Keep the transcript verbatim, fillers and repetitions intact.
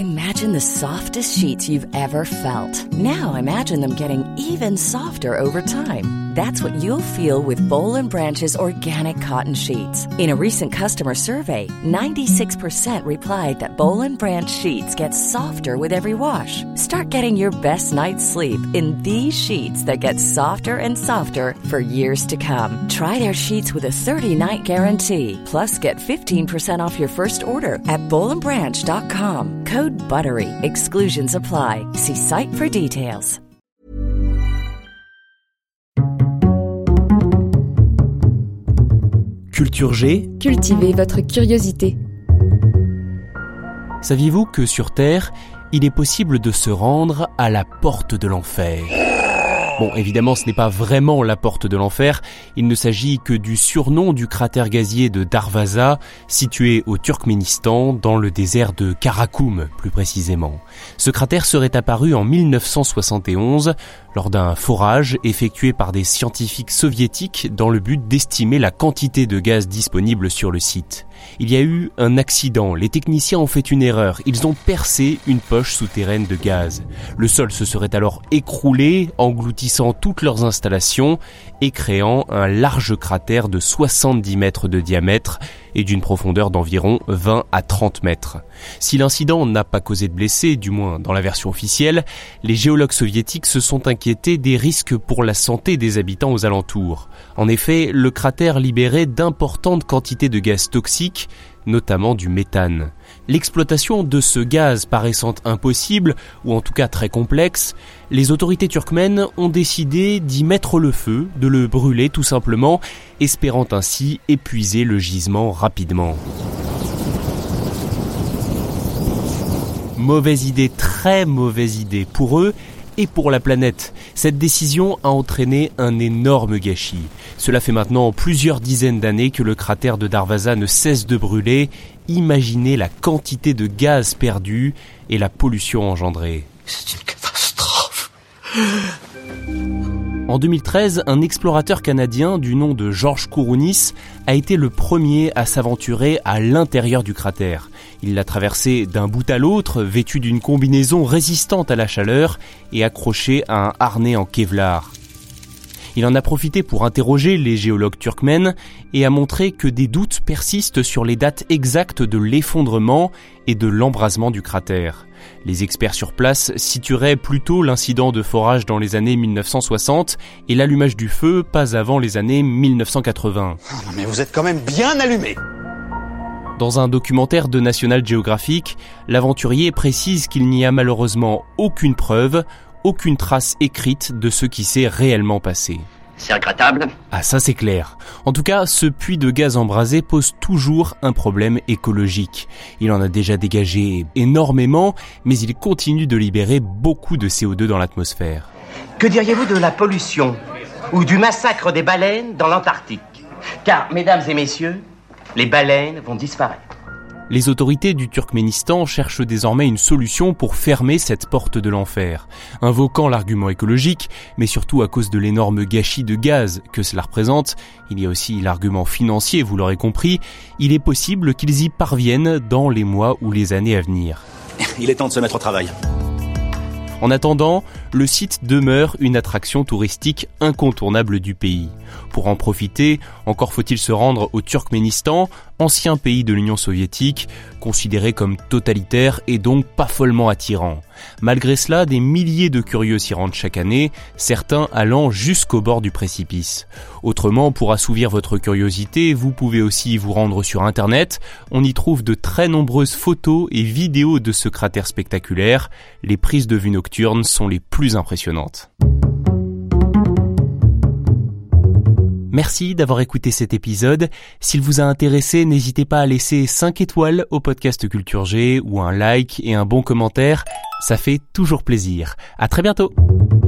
Imagine the softest sheets you've ever felt. Now imagine them getting even softer over time. That's what you'll feel with Boll and Branch's organic cotton sheets. In a recent customer survey, ninety-six percent replied that Boll and Branch sheets get softer with every wash. Start getting your best night's sleep in these sheets that get softer and softer for years to come. Try their sheets with a thirty-night guarantee. Plus, get fifteen percent off your first order at boll and branch dot com. Code BUTTERY. Exclusions apply. See site for details. Culture G. Cultivez votre curiosité. Saviez-vous que sur Terre, il est possible de se rendre à la porte de l'enfer ? Bon, évidemment, ce n'est pas vraiment la porte de l'enfer. Il ne s'agit que du surnom du cratère gazier de Darvaza, situé au Turkménistan, dans le désert de Karakoum, plus précisément. Ce cratère serait apparu en mille neuf cent soixante et onze, lors d'un forage effectué par des scientifiques soviétiques dans le but d'estimer la quantité de gaz disponible sur le site. Il y a eu un accident, les techniciens ont fait une erreur, ils ont percé une poche souterraine de gaz. Le sol se serait alors écroulé, engloutissant toutes leurs installations et créant un large cratère de soixante-dix mètres de diamètre et d'une profondeur d'environ vingt à trente mètres. Si l'incident n'a pas causé de blessés, du moins dans la version officielle, les géologues soviétiques se sont inquiétés des risques pour la santé des habitants aux alentours. En effet, le cratère libérait d'importantes quantités de gaz toxiques, notamment du méthane. L'exploitation de ce gaz paraissant impossible, ou en tout cas très complexe, les autorités turkmènes ont décidé d'y mettre le feu, de le brûler tout simplement, espérant ainsi épuiser le gisement rapidement. Mauvaise idée, très mauvaise idée pour eux et pour la planète. Cette décision a entraîné un énorme gâchis. Cela fait maintenant plusieurs dizaines d'années que le cratère de Darvaza ne cesse de brûler. Imaginez la quantité de gaz perdu et la pollution engendrée. C'est une catastrophe. En deux mille treize, un explorateur canadien du nom de George Kourounis a été le premier à s'aventurer à l'intérieur du cratère. Il l'a traversé d'un bout à l'autre, vêtu d'une combinaison résistante à la chaleur et accroché à un harnais en Kevlar. Il en a profité pour interroger les géologues turkmènes et a montré que des doutes persistent sur les dates exactes de l'effondrement et de l'embrasement du cratère. Les experts sur place situeraient plutôt l'incident de forage dans les années mille neuf cent soixante et l'allumage du feu pas avant les années mille neuf cent quatre-vingts. Oh non mais vous êtes quand même bien allumé. Dans un documentaire de National Geographic, l'aventurier précise qu'il n'y a malheureusement aucune preuve, aucune trace écrite de ce qui s'est réellement passé. C'est regrettable. Ah ça c'est clair. En tout cas, ce puits de gaz embrasé pose toujours un problème écologique. Il en a déjà dégagé énormément, mais il continue de libérer beaucoup de C O deux dans l'atmosphère. Que diriez-vous de la pollution ou du massacre des baleines dans l'Antarctique ? Car, mesdames et messieurs, les baleines vont disparaître. Les autorités du Turkménistan cherchent désormais une solution pour fermer cette porte de l'enfer, invoquant l'argument écologique, mais surtout à cause de l'énorme gâchis de gaz que cela représente. Il y a aussi l'argument financier, vous l'aurez compris. Il est possible qu'ils y parviennent dans les mois ou les années à venir. Il est temps de se mettre au travail. En attendant, le site demeure une attraction touristique incontournable du pays. Pour en profiter, encore faut-il se rendre au Turkménistan, ancien pays de l'Union soviétique, considéré comme totalitaire et donc pas follement attirant. Malgré cela, des milliers de curieux s'y rendent chaque année, certains allant jusqu'au bord du précipice. Autrement, pour assouvir votre curiosité, vous pouvez aussi vous rendre sur Internet. On y trouve de très nombreuses photos et vidéos de ce cratère spectaculaire. Les prises de vue nocturnes sont les plus impressionnantes. Merci d'avoir écouté cet épisode. S'il vous a intéressé, n'hésitez pas à laisser cinq étoiles au podcast Culture G ou un like et un bon commentaire. Ça fait toujours plaisir. À très bientôt.